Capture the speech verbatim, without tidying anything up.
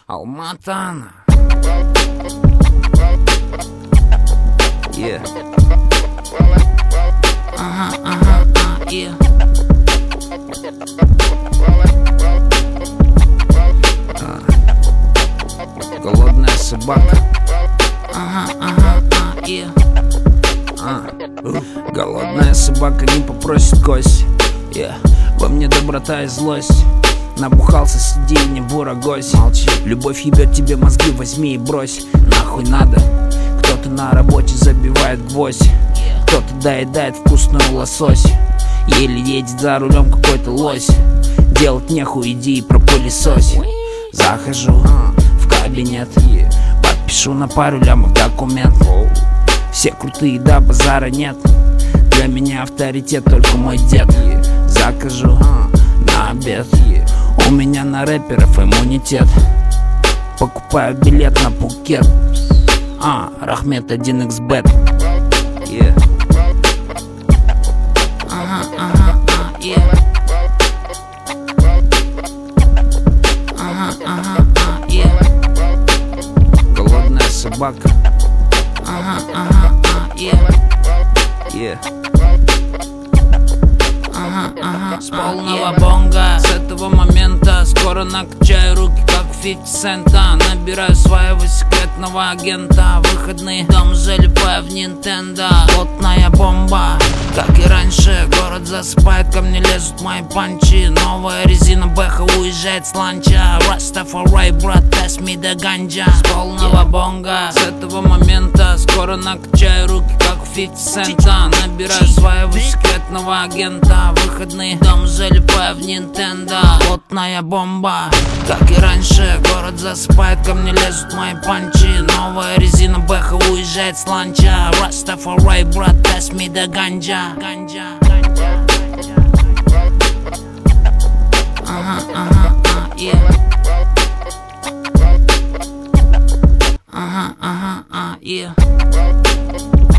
Алматана. Yeah. Ага, ага, а, yeah. А. Голодная собака. Ага, ага, а, yeah. А. Голодная собака не попросит кость. Yeah. Во мне доброта и злость. Набухался, сиди и не бурагось. Молчи, любовь ебет тебе мозги, возьми и брось. Нахуй надо. Кто-то на работе забивает гвоздь, кто-то доедает вкусную лосось. Еле едет за рулем какой-то лось. Делать нехуй, иди и пропылесось. Захожу в кабинет, подпишу на пару лямов документ. Все крутые, да, базара нет. Для меня авторитет только мой дед. Закажу на обед, у меня на рэперов иммунитет. Покупаю билет на Пукет. А, Рахмет один икс бет. Yeah. Ага, ага, а, yeah. Ага, ага, а, yeah. Голодная собака. Ага, ага, а, yeah. Yeah. Ага, ага, с полного бонга. С этого момента скоро накачаю руки, как фифти цента. Набираю своего секретного агента. Выходные дом залипаю в Нинтендо. Плотная бомба, как и раньше. Город засыпает, ко мне лезут мои панчи. Новая резина Бэха уезжает с ланча. Растафарай, брат, тест ми да ганджа. С полного бонга. С этого момента скоро накачаю руки, как фифти цента. Набираю своего секретного агента. Выходные дом залипаю в Нинтендо. Плотная бомба, как и раньше. Город засыпает, ко мне лезут мои панчи. Новая резина Бэха уезжает с ланча. Растафарай, брат, тест ми да ганджа. Ага, ага, а, yeah. Ага, ага, а, yeah.